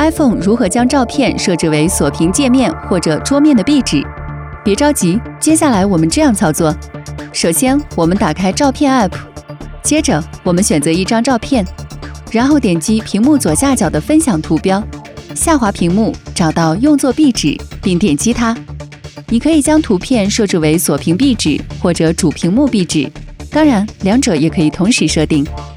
iPhone 如何将照片设置为锁屏界面或者桌面的壁纸。别着急，接下来我们这样操作。首先，我们打开照片 App， 接着我们选择一张照片，然后点击屏幕左下角的分享图标，下滑屏幕找到用作壁纸，并点击它。你可以将图片设置为锁屏壁纸或者主屏幕壁纸，当然两者也可以同时设定。